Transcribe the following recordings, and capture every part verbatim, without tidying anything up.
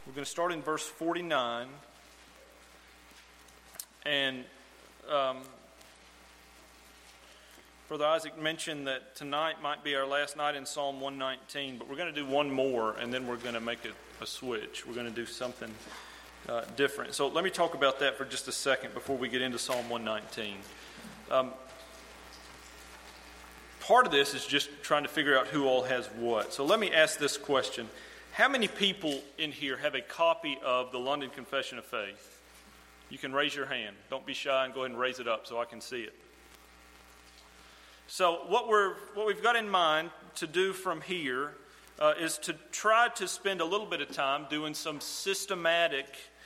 We're going to start in verse forty-nine. And um, Brother Isaac mentioned that tonight might be our last night in Psalm one nineteen, but we're going to do one more, and then we're going to make a, a switch. We're going to do something uh, different. So let me talk about that for just a second before we get into Psalm one nineteen. Um, part of this is just trying to figure out who all has what. So let me ask this question. How many people in here have a copy of the London Confession of Faith? You can raise your hand. Don't be shy and go ahead and raise it up so I can see it. So what we're what we've got in mind to do from here uh, is to try to spend a little bit of time doing some systematic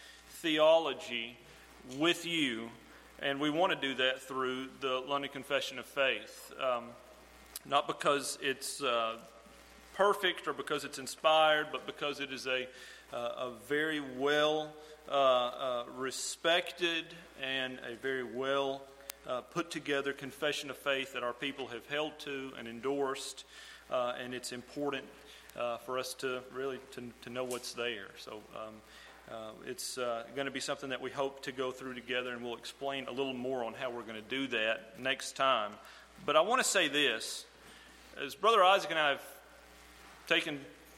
theology with you, and we want to do that through the London Confession of Faith. Um, not because it's uh, perfect or because it's inspired, but because it is a uh, a very well uh, uh, respected and a very well uh, put together confession of faith that our people have held to and endorsed, uh, and it's important uh, for us to really to, to know what's there. So um, uh, it's uh, going to be something that we hope to go through together, and we'll explain a little more on how we're going to do that next time. But I want to say this. As Brother Isaac and I have taken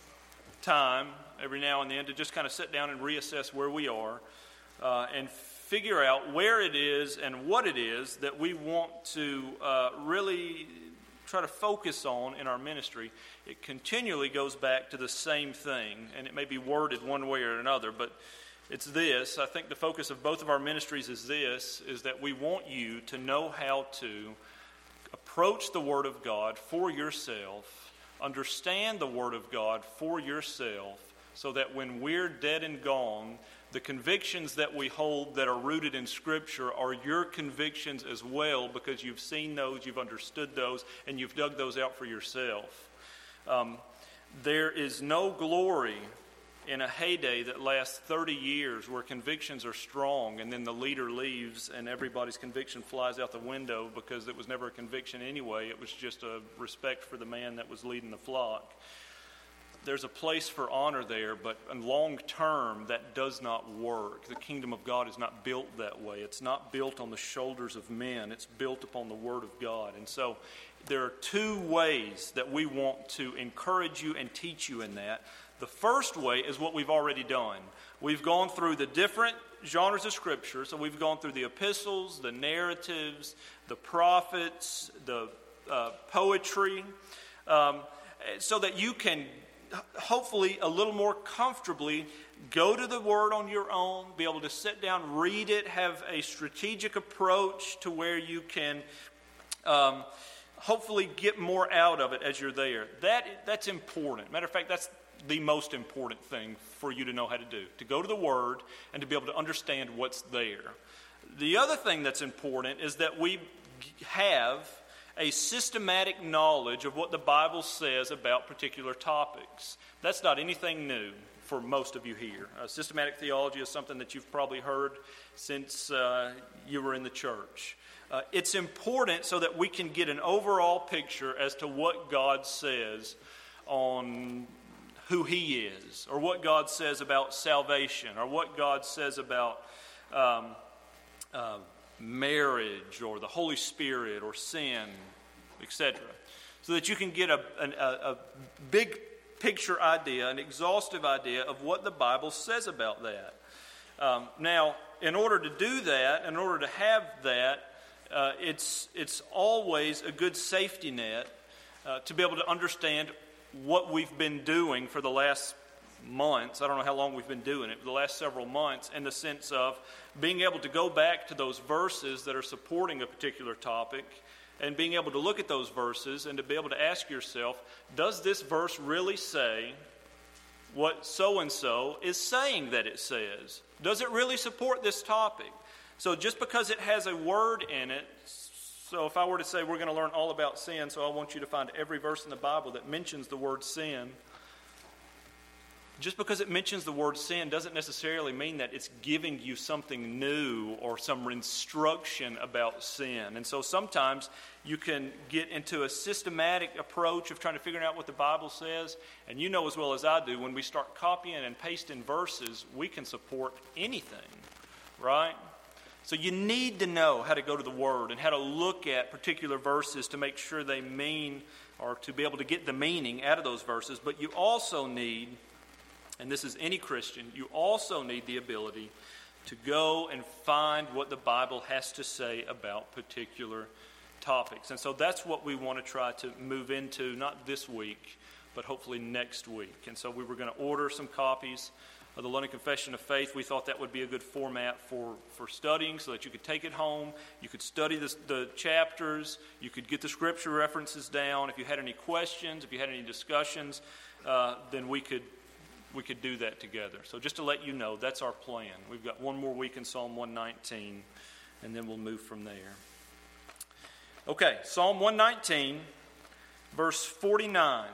time every now and then to just kind of sit down and reassess where we are uh, and figure out where it is and what it is that we want to uh, really try to focus on in our ministry, it continually goes back to the same thing, and it may be worded one way or another, but it's this. I think the focus of both of our ministries is this, is that we want you to know how to approach the Word of God for yourself, understand the Word of God for yourself, so that when we're dead and gone, the convictions that we hold that are rooted in Scripture are your convictions as well, because you've seen those, you've understood those, and you've dug those out for yourself. Um, there is no glory in a heyday that lasts thirty years where convictions are strong and then the leader leaves and everybody's conviction flies out the window because it was never a conviction anyway. It was just a respect for the man that was leading the flock. There's a place for honor there, but in long term, that does not work. The kingdom of God is not built that way. It's not built on the shoulders of men. It's built upon the Word of God. And so there are two ways that we want to encourage you and teach you in that. The first way is what we've already done. We've gone through the different genres of Scripture. So we've gone through the epistles, the narratives, the prophets, the uh, poetry, um, so that you can hopefully a little more comfortably go to the Word on your own, be able to sit down, read it, have a strategic approach to where you can um, hopefully get more out of it as you're there. That that's important. Matter of fact, that's the most important thing for you to know how to do, to go to the Word and to be able to understand what's there. The other thing that's important is that we have a systematic knowledge of what the Bible says about particular topics. That's not anything new for most of you here. Uh, systematic theology is something that you've probably heard since uh, you were in the church. Uh, it's important so that we can get an overall picture as to what God says on who He is, or what God says about salvation, or what God says about um, uh, marriage, or the Holy Spirit, or sin, et cetera, so that you can get a, a, a big picture idea, an exhaustive idea of what the Bible says about that. Um, now, in order to do that, in order to have that, uh, it's it's always a good safety net uh, to be able to understand what we've been doing for the last months. I don't know how long we've been doing it, the last several months, in the sense of being able to go back to those verses that are supporting a particular topic and being able to look at those verses and to be able to ask yourself, does this verse really say what so-and-so is saying that it says? Does it really support this topic? So just because it has a word in it, so if I were to say we're going to learn all about sin, so I want you to find every verse in the Bible that mentions the word sin, Just because it mentions the word sin doesn't necessarily mean that it's giving you something new or some instruction about sin. And so sometimes you can get into a systematic approach of trying to figure out what the Bible says. And you know as well as I do, when we start copying and pasting verses, we can support anything, right? So you need to know how to go to the Word and how to look at particular verses to make sure they mean, or to be able to get the meaning out of those verses. But you also need, and this is any Christian, you also need the ability to go and find what the Bible has to say about particular topics. And so that's what we want to try to move into, not this week, but hopefully next week. And so we were going to order some copies of the London Confession of Faith. We thought that would be a good format for, for studying so that you could take it home. You could study the, the chapters. You could get the scripture references down. If you had any questions, if you had any discussions, uh, then we could we could do that together. So just to let you know, that's our plan. We've got one more week in Psalm one nineteen, and then we'll move from there. Okay, Psalm one nineteen, verse forty-nine.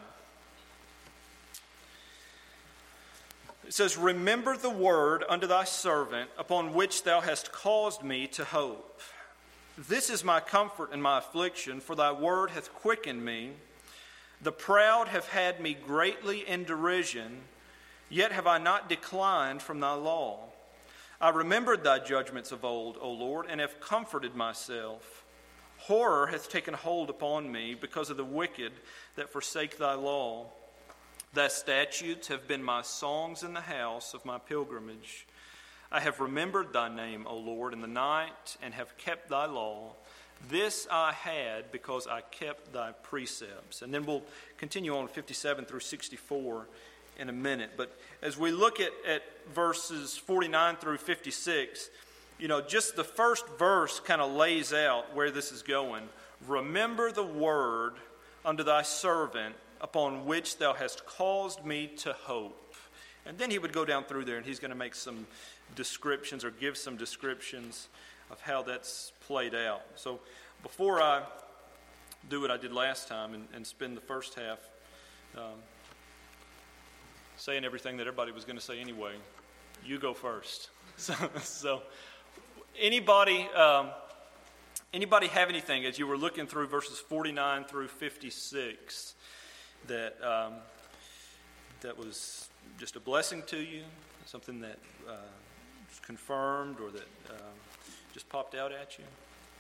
It says, "Remember the word unto thy servant, upon which thou hast caused me to hope. This is my comfort in my affliction, for thy word hath quickened me. The proud have had me greatly in derision, yet have I not declined from thy law. I remembered thy judgments of old, O Lord, and have comforted myself. Horror hath taken hold upon me because of the wicked that forsake thy law. Thy statutes have been my songs in the house of my pilgrimage. I have remembered thy name, O Lord, in the night, and have kept thy law. This I had because I kept thy precepts." And then we'll continue on fifty-seven through sixty-four in a minute. But as we look at, at verses forty-nine through fifty-six, you know, just the first verse kind of lays out where this is going. "Remember the word unto thy servant, upon which thou hast caused me to hope." And then he would go down through there and he's going to make some descriptions or give some descriptions of how that's played out. So before I do what I did last time and, and spend the first half um, saying everything that everybody was going to say anyway, you go first. So, so anybody, um, anybody have anything as you were looking through verses forty-nine through fifty-six that um, that was just a blessing to you, something that uh, was confirmed or that um, just popped out at you?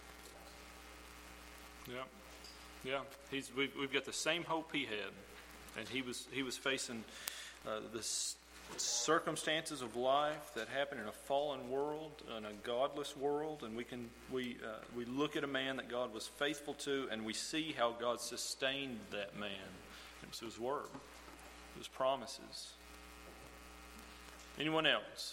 Yeah, yeah. He's we've, we've got the same hope he had, and he was he was facing uh, the s- circumstances of life that happen in a fallen world, in a godless world, and we can we uh, we look at a man that God was faithful to, and we see how God sustained that man. It was his word, his promises. Anyone else?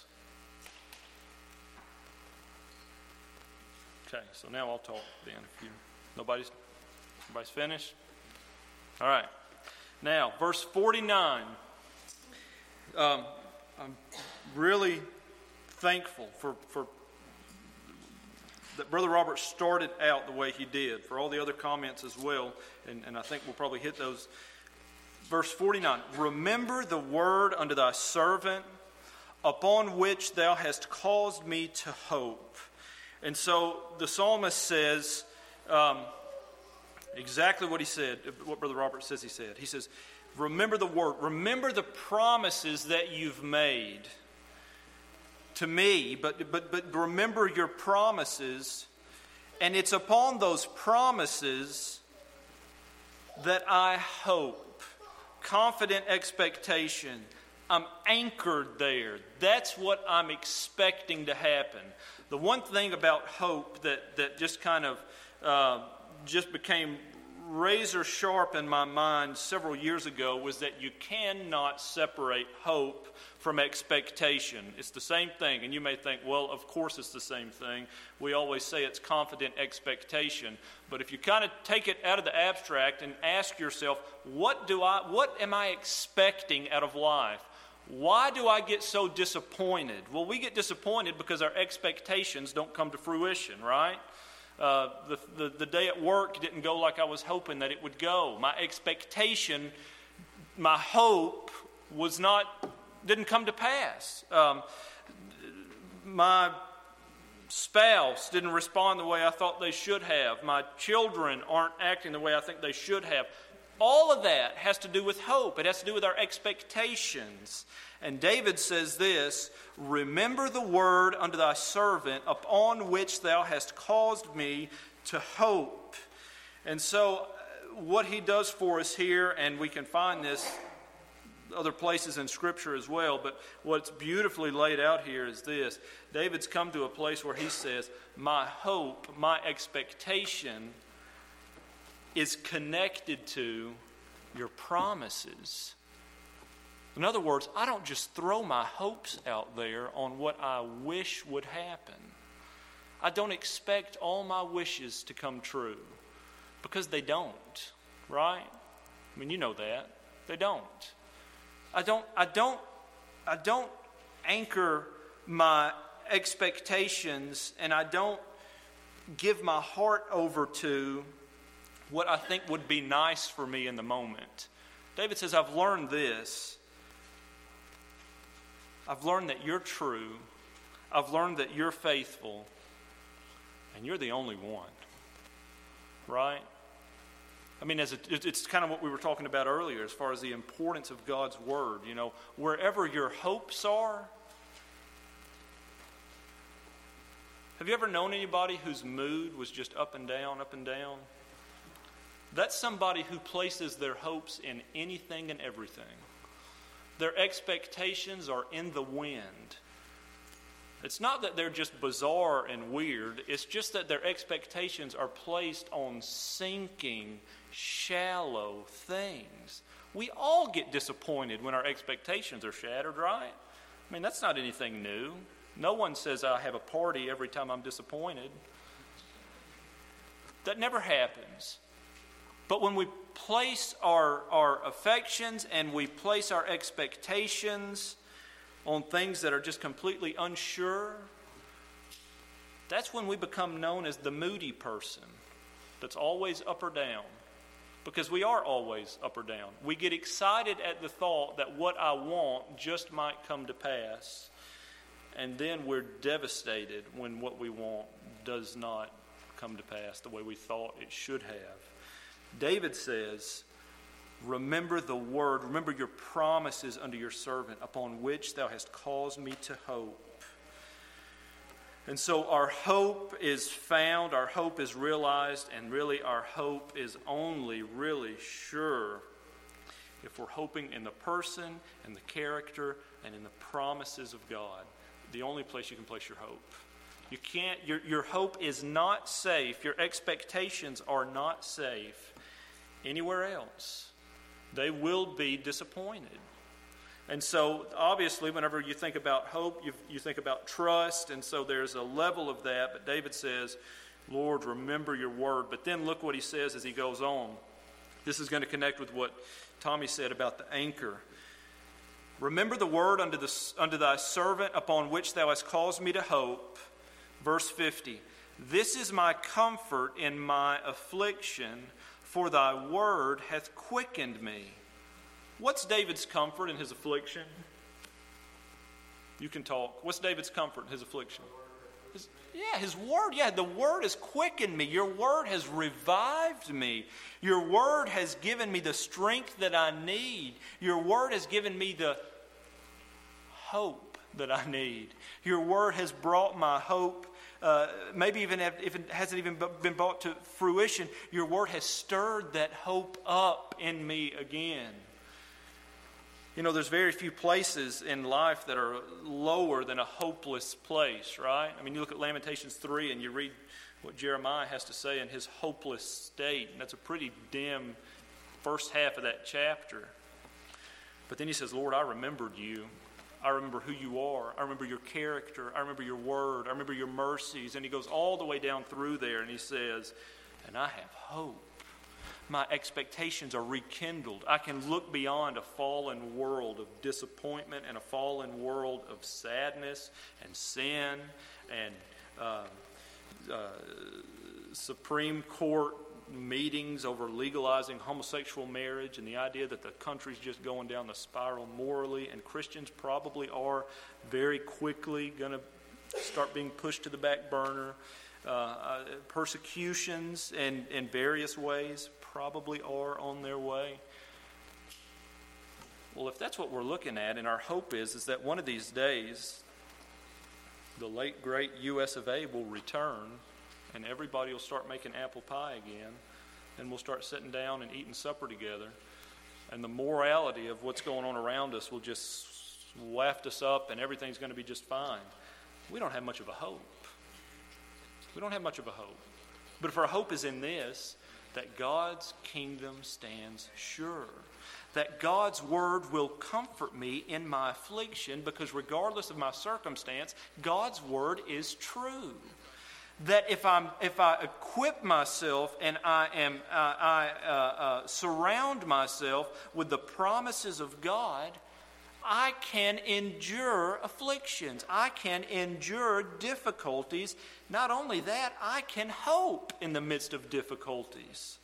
Okay, so now I'll talk then. If you nobody's everybody's finished. All right. Now, verse forty-nine. Um, I'm really thankful for for that Brother Robert started out the way he did. For all the other comments as well, and, and I think we'll probably hit those. Verse forty-nine, "Remember the word unto thy servant, upon which thou hast caused me to hope." And so the psalmist says um, exactly what he said, what Brother Robert says he said. He says, remember the word, remember the promises that you've made to me, but, but, but remember your promises, and it's upon those promises that I hope. Confident expectation. I'm anchored there. That's what I'm expecting to happen. The one thing about hope that, that just kind of uh, just became razor sharp in my mind several years ago was that you cannot separate hope from expectation. It's the same thing. And you may think, well, of course it's the same thing. We always say it's confident expectation. But if you kind of take it out of the abstract and ask yourself, what do I, what am I expecting out of life? Why do I get so disappointed? Well, we get disappointed because our expectations don't come to fruition, right? Uh, the, the, the day at work didn't go like I was hoping that it would go. My expectation, my hope was not didn't come to pass. Um, my spouse didn't respond the way I thought they should have. My children aren't acting the way I think they should have. All of that has to do with hope. It has to do with our expectations. And David says this, remember the word unto thy servant upon which thou hast caused me to hope. And so what he does for us here, and we can find this other places in Scripture as well, but what's beautifully laid out here is this. David's come to a place where he says, my hope, my expectation is connected to your promises. In other words, I don't just throw my hopes out there on what I wish would happen. I don't expect all my wishes to come true because they don't, right? I mean, you know that. They don't. I don't I don't I don't anchor my expectations, and I don't give my heart over to what I think would be nice for me in the moment. David says, I've learned this. I've learned that you're true. I've learned that you're faithful. And you're the only one. Right? I mean, as a, it's kind of what we were talking about earlier as far as the importance of God's Word. You know, wherever your hopes are. Have you ever known anybody whose mood was just up and down, up and down? That's somebody who places their hopes in anything and everything. Their expectations are in the wind. It's not that they're just bizarre and weird. It's just that their expectations are placed on sinking, shallow things. We all get disappointed when our expectations are shattered, right? I mean, that's not anything new. No one says I have a party every time I'm disappointed. That never happens. But when we place our, our affections and we place our expectations on things that are just completely unsure, that's when we become known as the moody person that's always up or down. Because we are always up or down. We get excited at the thought that what I want just might come to pass. And then we're devastated when what we want does not come to pass the way we thought it should have. David says, remember the word, remember your promises unto your servant, upon which thou hast caused me to hope. And so our hope is found, our hope is realized, and really our hope is only really sure if we're hoping in the person and the character and in the promises of God. The only place you can place your hope. You can't, your, your hope is not safe, your expectations are not safe anywhere else. They will be disappointed. And so, obviously, whenever you think about hope, you, you think about trust, and so there's a level of that. But David says, Lord, remember your word. But then look what he says as he goes on. This is going to connect with what Tommy said about the anchor. Remember the word unto, the, unto thy servant upon which thou hast caused me to hope. Verse fifty. This is my comfort in my affliction, for thy word hath quickened me. What's David's comfort in his affliction? You can talk. What's David's comfort in his affliction? His, yeah, his word. Yeah, the word has quickened me. Your word has revived me. Your word has given me the strength that I need. Your word has given me the hope that I need. Your word has brought my hope. Uh, maybe even if it hasn't even been brought to fruition, your word has stirred that hope up in me again. You know, there's very few places in life that are lower than a hopeless place, right? I mean, you look at Lamentations three and you read what Jeremiah has to say in his hopeless state, and that's a pretty dim first half of that chapter. But then he says, Lord, I remembered you. I remember who you are. I remember your character. I remember your word. I remember your mercies. And he goes all the way down through there and he says, and I have hope. My expectations are rekindled. I can look beyond a fallen world of disappointment and a fallen world of sadness and sin and uh, uh, Supreme Court meetings over legalizing homosexual marriage and the idea that the country's just going down the spiral morally, and Christians probably are very quickly going to start being pushed to the back burner. Uh, uh, persecutions in, in various ways probably are on their way. Well, if that's what we're looking at, and our hope is, is that one of these days, the late, great U S of A will return, and everybody will start making apple pie again, and we'll start sitting down and eating supper together, and the morality of what's going on around us will just waft us up, and everything's going to be just fine. We don't have much of a hope. We don't have much of a hope. But if our hope is in this, that God's kingdom stands sure, that God's word will comfort me in my affliction, because regardless of my circumstance, God's word is true. That if I'm if I equip myself and I am uh, I uh, uh, surround myself with the promises of God, I can endure afflictions. I can endure difficulties. Not only that, I can hope in the midst of difficulties.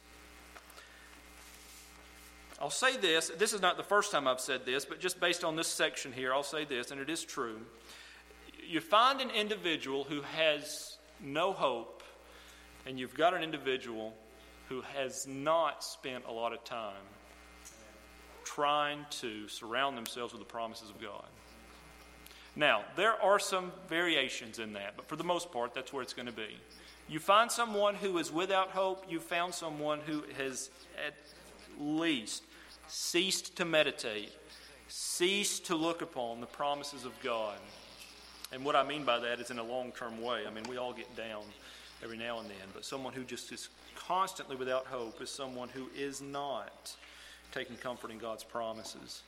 I'll say this. This is not the first time I've said this, but just based on this section here, I'll say this, and it is true. You find an individual who has no hope, and you've got an individual who has not spent a lot of time trying to surround themselves with the promises of God. Now, there are some variations in that, but for the most part, that's where it's going to be. You find someone who is without hope, you found someone who has at least ceased to meditate, ceased to look upon the promises of God. And what I mean by that is in a long-term way. I mean, we all get down every now and then, but someone who just is constantly without hope is someone who is not taking comfort in God's promises.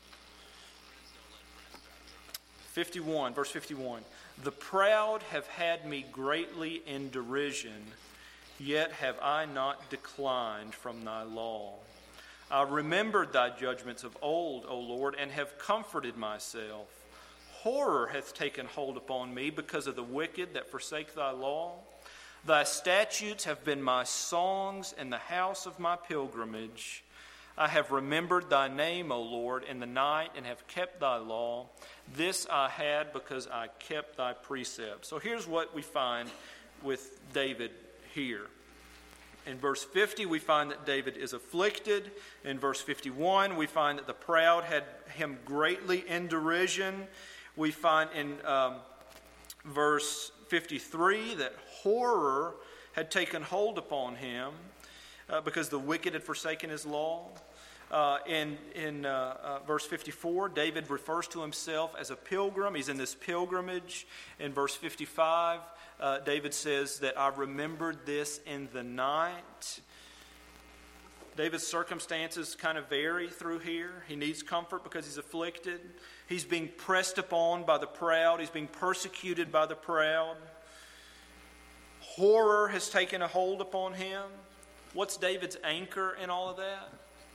fifty-one, verse fifty-one. The proud have had me greatly in derision, yet have I not declined from thy law. I remembered thy judgments of old, O Lord, and have comforted myself. Horror hath taken hold upon me because of the wicked that forsake thy law. Thy statutes have been my songs in the house of my pilgrimage. I have remembered thy name, O Lord, in the night, and have kept thy law. This I had because I kept thy precepts. So here's what we find with David here. In verse fifty, we find that David is afflicted. In verse fifty-one, we find that the proud had him greatly in derision. We find in um, verse fifty-three that horror had taken hold upon him uh, because the wicked had forsaken his law. Uh, in in uh, uh, verse fifty-four, David refers to himself as a pilgrim. He's in this pilgrimage. In verse fifty-five, uh, David says that I remembered this in the night. David's circumstances kind of vary through here. He needs comfort because he's afflicted. He's being pressed upon by the proud. He's being persecuted by the proud. Horror has taken a hold upon him. What's David's anchor in all of that?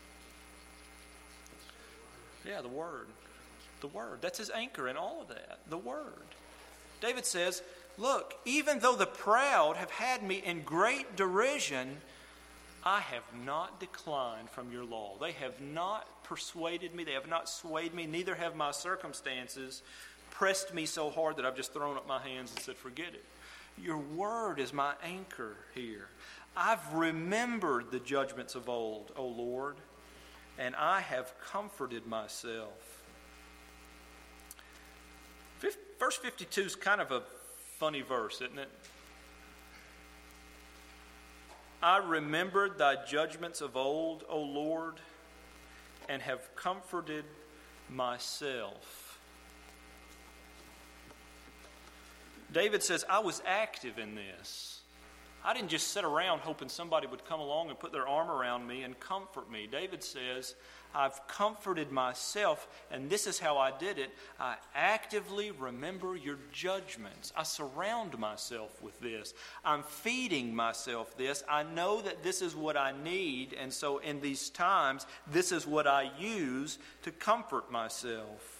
Yeah, the Word. The Word. That's his anchor in all of that. The Word. David says, look, even though the proud have had me in great derision, I have not declined from your law. They have not persuaded me. They have not swayed me. Neither have my circumstances pressed me so hard that I've just thrown up my hands and said, forget it. Your word is my anchor here. I've remembered the judgments of old, O Lord, and I have comforted myself. Verse fifty-two is kind of a funny verse, isn't it? I remembered thy judgments of old, O Lord, and have comforted myself. David says, I was active in this. I didn't just sit around hoping somebody would come along and put their arm around me and comfort me. David says, I've comforted myself, and this is how I did it. I actively remember your judgments. I surround myself with this. I'm feeding myself this. I know that this is what I need, and so in these times, this is what I use to comfort myself.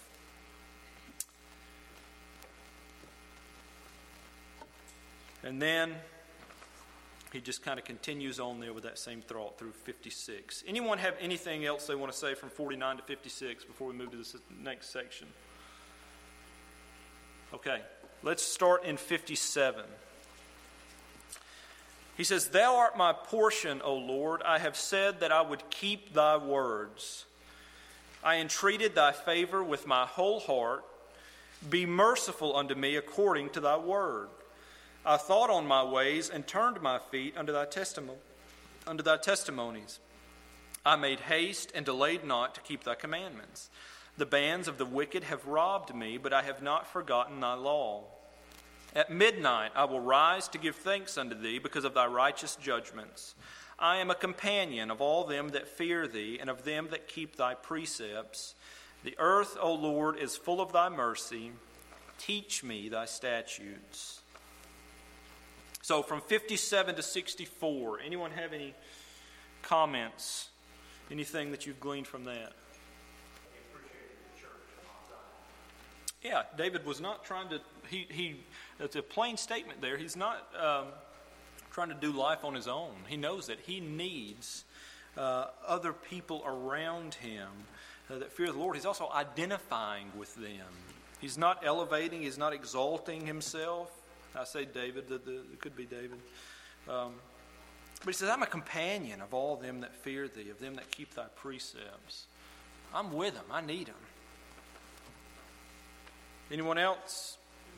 And then he just kind of continues on there with that same thought through fifty-six. Anyone have anything else they want to say from forty-nine to fifty-six before we move to this next section? Okay, let's start in fifty-seven. He says, "Thou art my portion, O Lord. I have said that I would keep thy words. I entreated thy favor with my whole heart. Be merciful unto me according to thy word. I thought on my ways and turned my feet unto thy testimony, unto thy testimonies. I made haste and delayed not to keep thy commandments. The bands of the wicked have robbed me, but I have not forgotten thy law. At midnight I will rise to give thanks unto thee because of thy righteous judgments. I am a companion of all them that fear thee, and of them that keep thy precepts. The earth, O Lord, is full of thy mercy. Teach me thy statutes." So from fifty-seven to sixty-four, anyone have any comments? Anything that you've gleaned from that? Yeah, David was not trying to, he, he it's a plain statement there. He's not um, trying to do life on his own. He knows that he needs uh, other people around him uh, that fear the Lord. He's also identifying with them. He's not elevating, he's not exalting himself. I say David, the, the, it could be David. Um, but he says, I'm a companion of all them that fear thee, of them that keep thy precepts. I'm with them. I need them. Anyone else?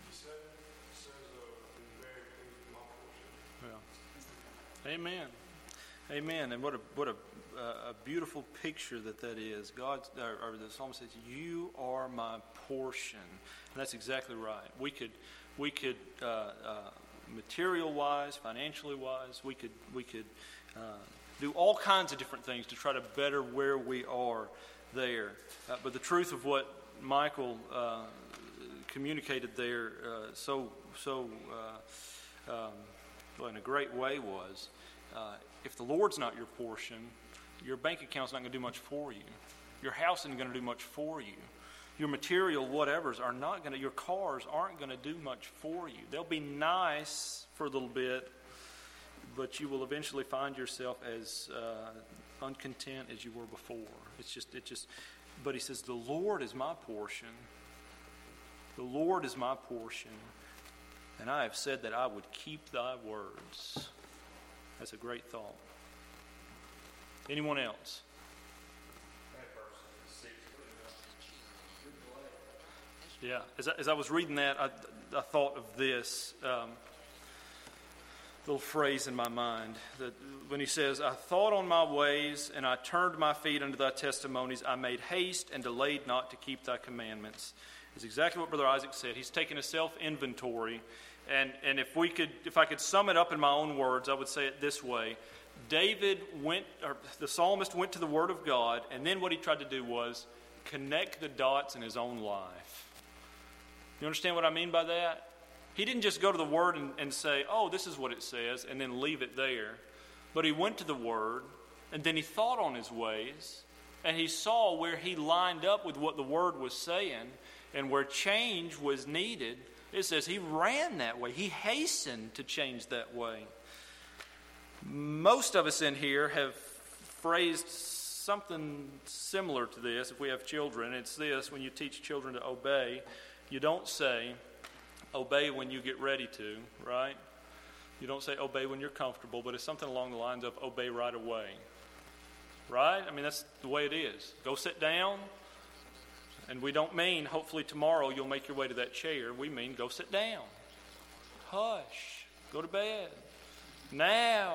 Yeah. Amen. Amen. And what a what a, uh, a beautiful picture that that is. God, or, or the psalmist says, "You are my portion," and that's exactly right. We could, we could, uh, uh, material-wise, financially-wise, we could we could uh, do all kinds of different things to try to better where we are there. Uh, but the truth of what Michael uh, communicated there uh, so so uh, um, well, in a great way was, uh, if the Lord's not your portion, your bank account's not going to do much for you. Your house isn't going to do much for you. Your material whatevers are not going to, your cars aren't going to do much for you. They'll be nice for a little bit, but you will eventually find yourself as uh, uncontent as you were before. It's just, it just, but he says, the Lord is my portion. The Lord is my portion, and I have said that I would keep thy words. That's a great thought. Anyone else? Yeah, as I, as I was reading that, I, I thought of this um, little phrase in my mind. That when he says, I thought on my ways, and I turned my feet unto thy testimonies. I made haste and delayed not to keep thy commandments. It's exactly what Brother Isaac said. He's taken a self-inventory. And, and if we could, if I could sum it up in my own words, I would say it this way. David went, or the psalmist went to the Word of God, and then what he tried to do was connect the dots in his own life. You understand what I mean by that? He didn't just go to the Word and, and say, oh, this is what it says, and then leave it there. But he went to the Word, and then he thought on his ways, and he saw where he lined up with what the Word was saying, and where change was needed. It says he ran that way. He hastened to change that way. Most of us in here have phrased something similar to this. If we have children, it's this: when you teach children to obey, you don't say, obey when you get ready to, right? You don't say obey when you're comfortable, but it's something along the lines of obey right away. Right? I mean, that's the way it is. Go sit down. And we don't mean, hopefully tomorrow you'll make your way to that chair. We mean, go sit down. Hush. Go to bed. Now.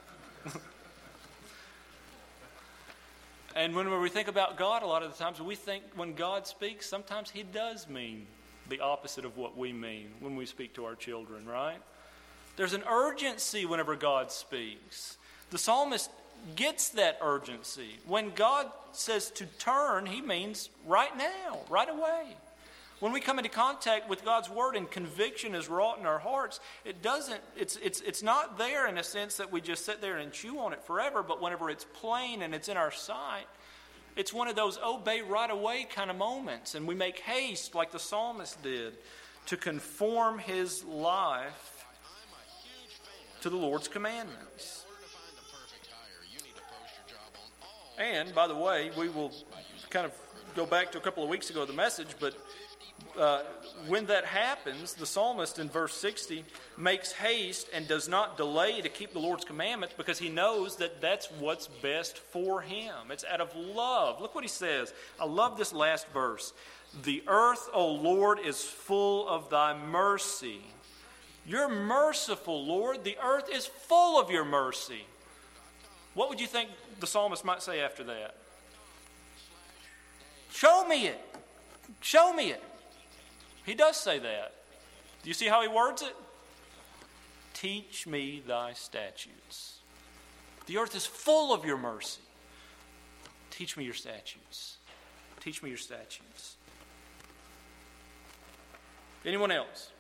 And when we think about God, a lot of the times we think when God speaks, sometimes he does mean the opposite of what we mean when we speak to our children, right? There's an urgency whenever God speaks. The psalmist gets that urgency. When God says to turn, he means right now, right away. When we come into contact with God's word and conviction is wrought in our hearts, it doesn't, it's it's it's not there in a sense that we just sit there and chew on it forever, but whenever it's plain and it's in our sight, it's one of those obey right away kind of moments, and we make haste like the psalmist did to conform his life to the Lord's commandments. And, by the way, we will kind of go back to a couple of weeks ago, the message, but uh, when that happens, the psalmist in verse sixty makes haste and does not delay to keep the Lord's commandments because he knows that that's what's best for him. It's out of love. Look what he says. I love this last verse. The earth, O Lord, is full of thy mercy. You're merciful, Lord. The earth is full of your mercy. What would you think the psalmist might say after that? Show me it. Show me it. He does say that. Do you see how he words it? Teach me thy statutes. The earth is full of your mercy. Teach me your statutes. Teach me your statutes. Anyone else?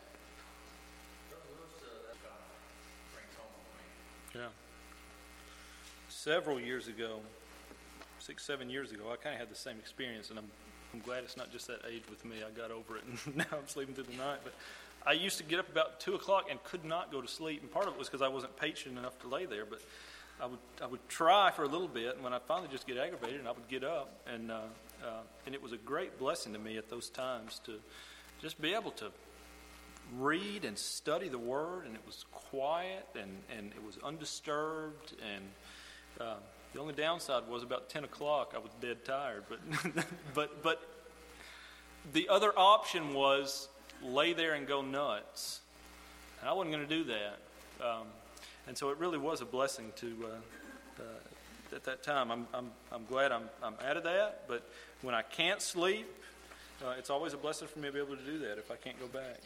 Yeah. Several years ago, six, seven years ago, I kind of had the same experience, and I'm I'm glad it's not just that age with me. I got over it, and now I'm sleeping through the night. But I used to get up about two o'clock and could not go to sleep, and part of it was because I wasn't patient enough to lay there. But I would I would try for a little bit, and when I finally just get aggravated, and I would get up, and uh, uh, and it was a great blessing to me at those times to just be able to read and study the Word, and it was quiet, and, and it was undisturbed, and uh, the only downside was about ten o'clock I was dead tired, but but but the other option was lay there and go nuts, and I wasn't going to do that, um, and so it really was a blessing to uh, uh, at that time. I'm I'm I'm glad I'm I'm out of that, but when I can't sleep, uh, it's always a blessing for me to be able to do that if I can't go back.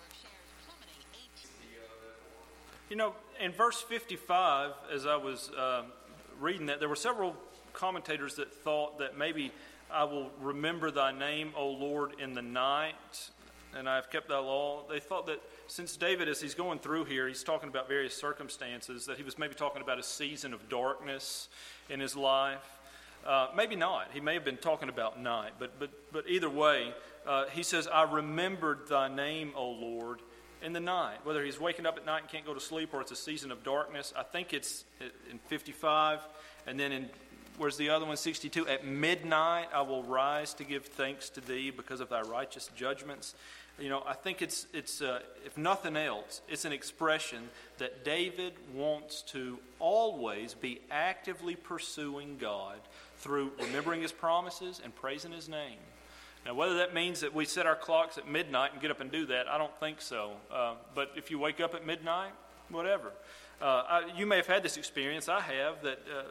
You know, in verse fifty-five, as I was uh, reading that, there were several commentators that thought that maybe I will remember thy name, O Lord, in the night, and I have kept thy law. They thought that since David, as he's going through here, he's talking about various circumstances, that he was maybe talking about a season of darkness in his life. Uh, maybe not. He may have been talking about night, but but but either way, uh, he says, I remembered thy name, O Lord, in the night. Whether he's waking up at night and can't go to sleep or it's a season of darkness, I think it's in fifty-five. And then in, where's the other one, sixty-two? At midnight I will rise to give thanks to thee because of thy righteous judgments. You know, I think it's, it's uh, if nothing else, it's an expression that David wants to always be actively pursuing God through remembering his promises and praising his name. Now, whether that means that we set our clocks at midnight and get up and do that, I don't think so. Uh, but if you wake up at midnight, whatever. Uh, I, you may have had this experience. I have that uh,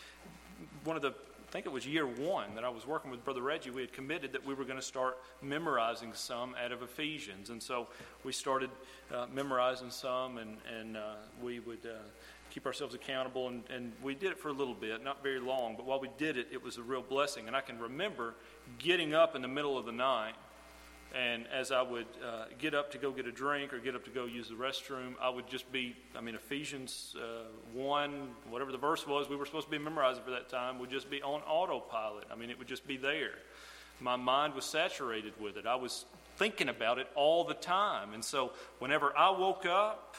one of the, I think it was year one that I was working with Brother Reggie, we had committed that we were going to start memorizing some out of Ephesians. And so we started uh, memorizing some, and, and uh, we would uh, keep ourselves accountable. And, and we did it for a little bit, not very long. But while we did it, it was a real blessing. And I can remember getting up in the middle of the night, and as I would uh, get up to go get a drink or get up to go use the restroom, I would just be, I mean, Ephesians uh, one, whatever the verse was we were supposed to be memorizing for that time, would just be on autopilot. I mean, it would just be there. My mind was saturated with it. I was thinking about it all the time. And so whenever I woke up,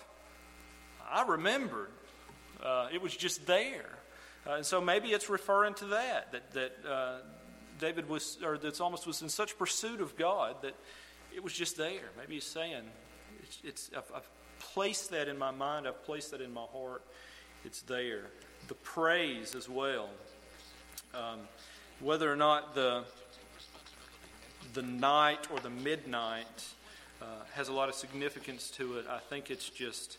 I remembered. Uh, it was just there. Uh, and so maybe it's referring to that, that, that uh, David was, or the psalmist was in such pursuit of God that it was just there. Maybe he's saying, it's, it's I've, I've placed that in my mind, I've placed that in my heart, it's there. The praise as well. Um, whether or not the, the night or the midnight uh, has a lot of significance to it, I think it's just,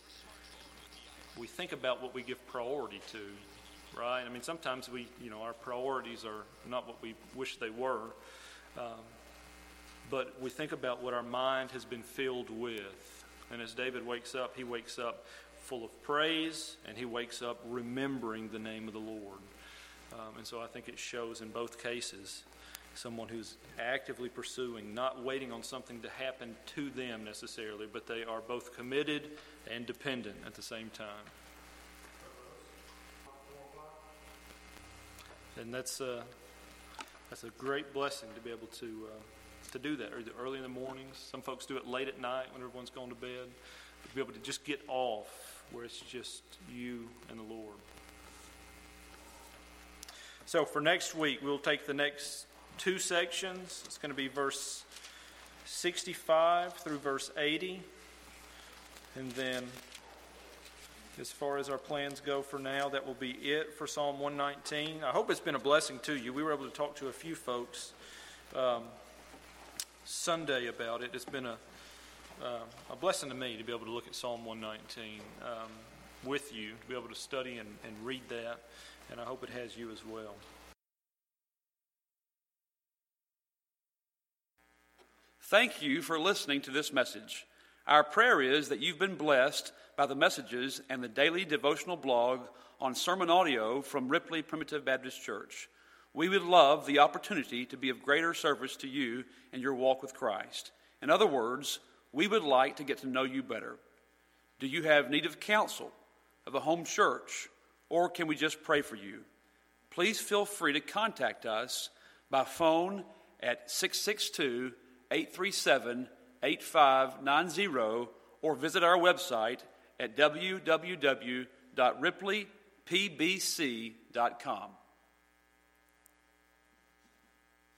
we think about what we give priority to. Right? I mean, sometimes we, you know, our priorities are not what we wish they were. Um, but we think about what our mind has been filled with. And as David wakes up, he wakes up full of praise, and he wakes up remembering the name of the Lord. Um, and so I think it shows in both cases someone who's actively pursuing, not waiting on something to happen to them necessarily, but they are both committed and dependent at the same time. And that's uh, that's a great blessing to be able to uh, to do that, either early in the mornings. Some folks do it late at night when everyone's gone to bed. to be able to just get off where it's just you and the Lord. So for next week, we'll take the next two sections. It's going to be verse sixty-five through verse eighty. And then, as far as our plans go for now, that will be it for Psalm one nineteen. I hope it's been a blessing to you. We were able to talk to a few folks um, Sunday about it. It's been a, uh, a blessing to me to be able to look at Psalm one nineteen um, with you, to be able to study and, and read that. And I hope it has you as well. Thank you for listening to this message. Our prayer is that you've been blessed by the messages and the daily devotional blog on sermon audio from Ripley Primitive Baptist Church. We would love the opportunity to be of greater service to you in your walk with Christ. In other words, we would like to get to know you better. Do you have need of counsel, of a home church, or can we just pray for you? Please feel free to contact us by phone at six six two, eight three seven, eight five nine zero or visit our website at w w w dot ripley p b c dot com.